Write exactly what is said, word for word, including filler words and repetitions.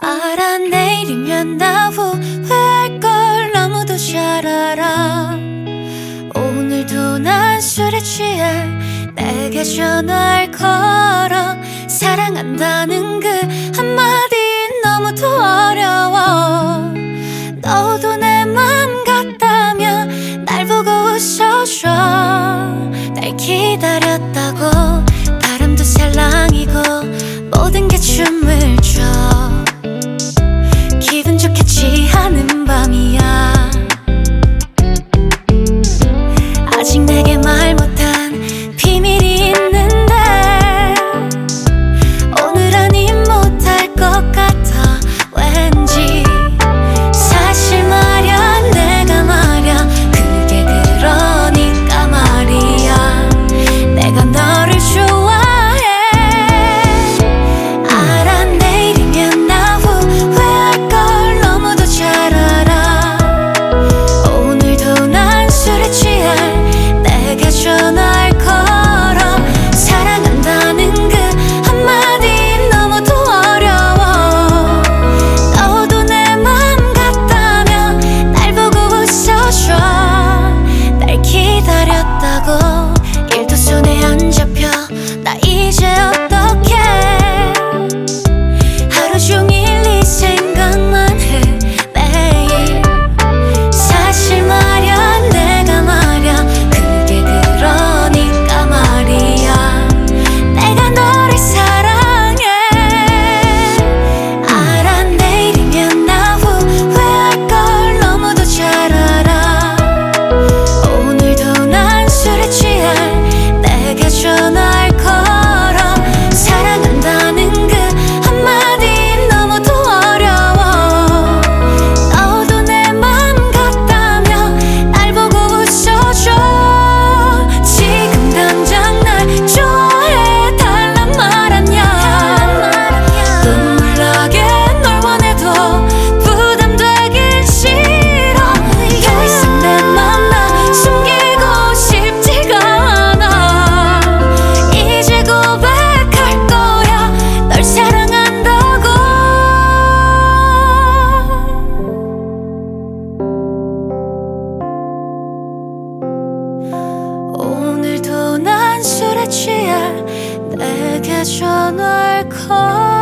알아 내일이면 나 후회할 걸 너무도 잘 알아. 오늘도 난 술에 취해 내게 전화를 걸어. 사랑한다는 그 한마디 너무도 어려워. 너도 내 맘 같다면 날 보고 웃어줘. 날 기다렸다고 바람도 살랑이고 모든 게 춤을 춰. 기분 좋게 취하는 밤이야. 아직 내게 말 못한 비밀이 있는데 오늘 아님 못할 것 같아 왠지. 사실 말야 내가 말야 그게 그러니까 말이야 내가 너를 좋아해. 알아 내일이면 나 후회할 걸 너무도 잘 알아. 오늘도 난 술에 취해 내게 전화를 걸어. 사랑한다는 그 한마디 너무도 어려워. 너도 내 맘 같다면 날 보고 웃어줘. 날 기다렸다고 일도 손에 안 잡혀. 나 이제 어떡해. 하루 종일 네 생각만 해 매일. 사실 말야 내가 말야 그게 그러니까 말이야 내가 너를 사랑해. 알아 내일이면 나 후회할 걸 너무도 잘 알아. 오늘도 난 술에 취해 내게 전화를 걸어. 사랑한다는 그 한마디 너무도 어려워. 너도 내 맘 같다면 날 보고 웃어줘. 지금 당장 날 좋아해 달란 말 아냐. 눈물 나게 널 원해도 부담되긴 싫어. 더 이상 내 맘 나 숨기고 싶지가 않아. 이제 고백할 거야 널 사랑한다고. 오늘도 난 술에 취해 내게 전화를 걸